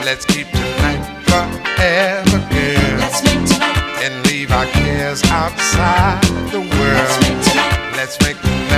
Let's keep tonight forever, girl. Let's make tonight. And leave our cares outside the world. Let's make tonight. Let's make